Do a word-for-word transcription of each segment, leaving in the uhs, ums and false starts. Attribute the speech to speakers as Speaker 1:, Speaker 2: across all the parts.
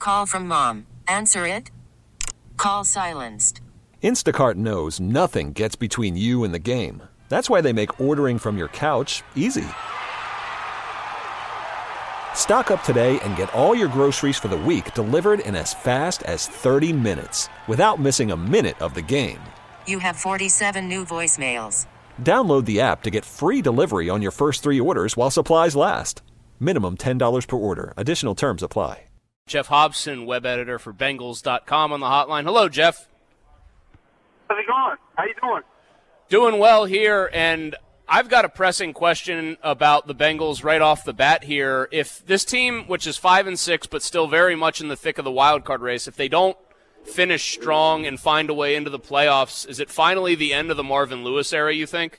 Speaker 1: Call from mom. Answer it. Call silenced.
Speaker 2: Instacart knows nothing gets between you and the game. That's why they make ordering from your couch easy. Stock up today and get all your groceries for the week delivered in as fast as thirty minutes without missing a minute of the game.
Speaker 1: You have forty-seven new voicemails.
Speaker 2: Download the app to get free delivery on your first three orders while supplies last. Minimum ten dollars per order. Additional terms apply.
Speaker 3: Jeff Hobson, web editor for Bengals dot com on the hotline. Hello, Jeff.
Speaker 4: How's it going? How you doing?
Speaker 3: Doing well here, and I've got a pressing question about the Bengals right off the bat here. If this team, which is five and six, but still very much in the thick of the wild card race, if they don't finish strong and find a way into the playoffs, is it finally the end of the Marvin Lewis era, you think?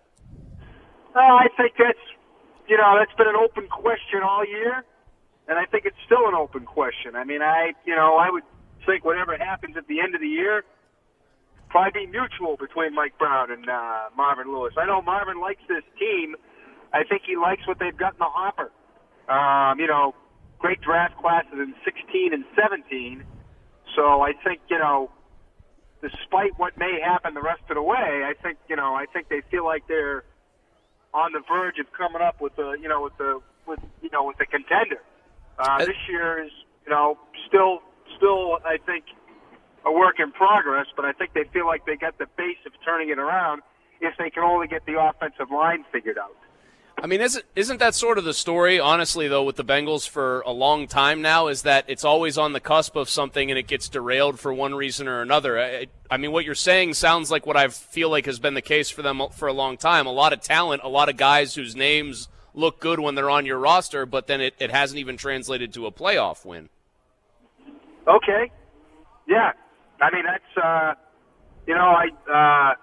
Speaker 4: Uh, I think that's, you know, that's been an open question all year, and I think it's still an open question. I mean, I, you know, I would think whatever happens at the end of the year, probably be mutual between Mike Brown and uh, Marvin Lewis. I know Marvin likes this team. I think he likes what they've got in the hopper. Um, you know, great draft classes in sixteen and seventeen. So I think, you know, despite what may happen the rest of the way, I think, you know, I think they feel like they're on the verge of coming up with the, you know, with the, with, you know, with the contender. Uh, this year is, you know, still, still, I think, a work in progress, but I think they feel like they got the base of turning it around if they can only get the offensive line figured out.
Speaker 3: I mean, isn't, isn't that sort of the story, honestly, though, with the Bengals for a long time now, is that it's always on the cusp of something and it gets derailed for one reason or another? I, I mean, what you're saying sounds like what I feel like has been the case for them for a long time. A lot of talent, a lot of guys whose names look good when they're on your roster, but then it, it hasn't even translated to a playoff win.
Speaker 4: Okay. Yeah. I mean, that's, uh, you know, I uh,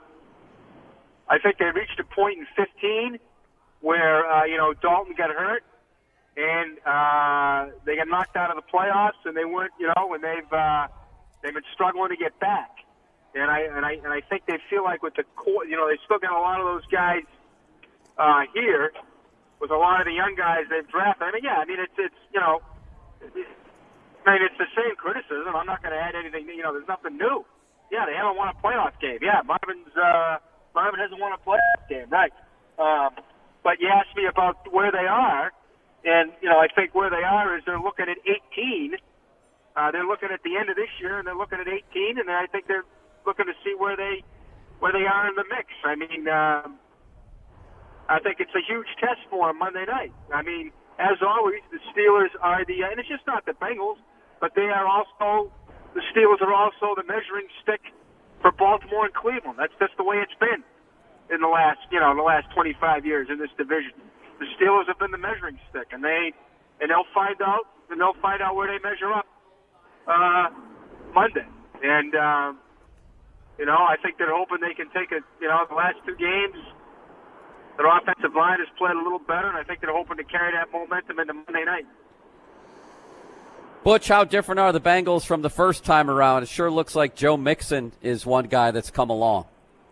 Speaker 4: I think they reached a point in fifteen where, uh, you know, Dalton got hurt and uh, they got knocked out of the playoffs and they weren't, you know, and they've uh, they've been struggling to get back. And I and I and I think they feel like with the core, you know, they still got a lot of those guys uh, here with a lot of the young guys they've drafted. I mean, yeah, I mean, it's it's you know. It's, I mean, it's the same criticism. I'm not going to add anything. You know, there's nothing new. Yeah, they haven't won a playoff game. Yeah, Marvin's uh, Marvin hasn't won a playoff game, right? Um, but you asked me about where they are, and you know, I think where they are is they're looking at eighteen. Uh, they're looking at the end of this year, and they're looking at eighteen, and I think they're looking to see where they where they are in the mix. I mean, um, I think it's a huge test for them Monday night. I mean, as always, the Steelers are the, and it's just not the Bengals, but they are also, the Steelers are also the measuring stick for Baltimore and Cleveland. That's just the way it's been in the last, you know, the last twenty-five years in this division. The Steelers have been the measuring stick, and they, and they'll find out, and they'll find out where they measure up uh, Monday. And um, you know, I think they're hoping they can take a, you know, the last two games, their offensive line has played a little better, and I think they're hoping to carry that momentum into Monday night.
Speaker 5: Butch, how different are the Bengals from the first time around? It sure looks like Joe Mixon is one guy that's come along.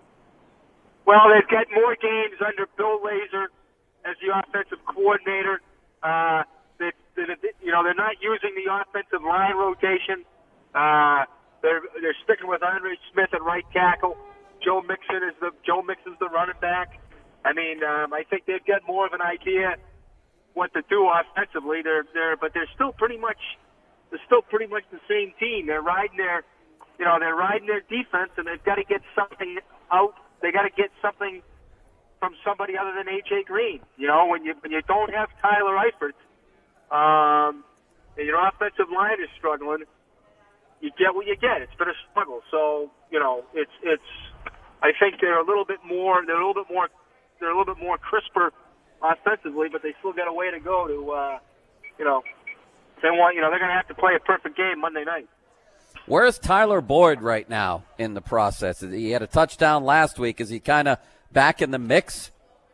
Speaker 4: Well, they've got more games under Bill Lazor as the offensive coordinator. Uh, they, they, you know, they're not using the offensive line rotation. Uh, they're they're sticking with Andre Smith at right tackle. Joe Mixon is the Joe Mixon's the running back. I mean, um, I think they've got more of an idea what to do offensively. They're they're but they're still pretty much. They're still pretty much the same team. They're riding their, you know, they're riding their defense, and they've got to get something out. They got to get something from somebody other than A J Green. You know, when you when you don't have Tyler Eifert, um, and your offensive line is struggling, you get what you get. It's been a struggle. So you know, it's it's. I think they're a little bit more. They're a little bit more. They're a little bit more crisper offensively, but they still got a way to go to, uh, you know. They want, you know, they're going to have to play a perfect game Monday night.
Speaker 5: Where's Tyler Boyd right now in the process? He had a touchdown last week. Is he kind of back in the mix?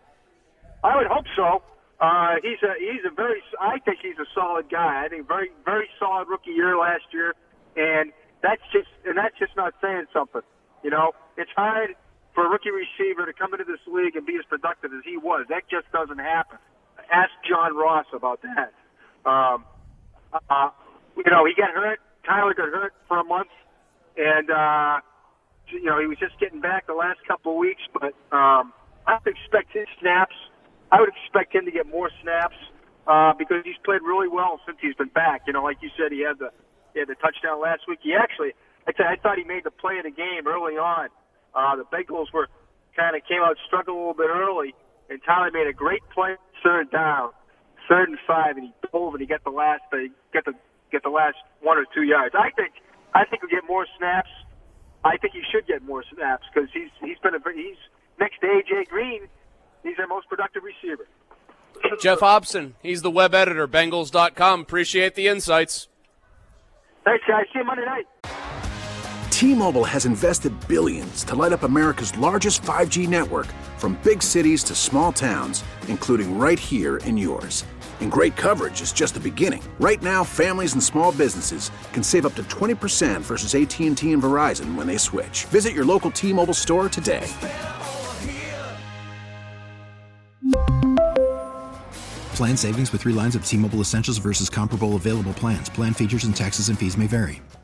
Speaker 4: I would hope so. Uh, he's a he's a very. I think he's a solid guy. I think very very solid rookie year last year, and that's just and that's just not saying something. You know, it's hard for a rookie receiver to come into this league and be as productive as he was. That just doesn't happen. Ask John Ross about that. Um, Uh, you know, he got hurt. Tyler got hurt for a month, and uh, you know he was just getting back the last couple of weeks. But um, I would expect his snaps. I would expect him to get more snaps uh, because he's played really well since he's been back. You know, like you said, he had the he had the touchdown last week. He actually, I, th- I thought he made the play of the game early on. Uh, the Bengals were kind of came out struggling a little bit early, and Tyler made a great play third down, third and five, and he dove and he got the last uh, get the get the last one or two yards. I think I think he'll get more snaps. I think he should get more snaps because he's he's been a he's next to A J Green. He's their most productive receiver.
Speaker 3: Jeff Hobson, he's the web editor, Bengals dot com. Appreciate the insights.
Speaker 4: Thanks, guys. See you Monday night.
Speaker 6: T-Mobile has invested billions to light up America's largest five G network, from big cities to small towns, including right here in yours. And great coverage is just the beginning. Right now, families and small businesses can save up to twenty percent versus A T and T and Verizon when they switch. Visit your local T-Mobile store today.
Speaker 7: Plan savings with three lines of T-Mobile Essentials versus comparable available plans. Plan features and taxes and fees may vary.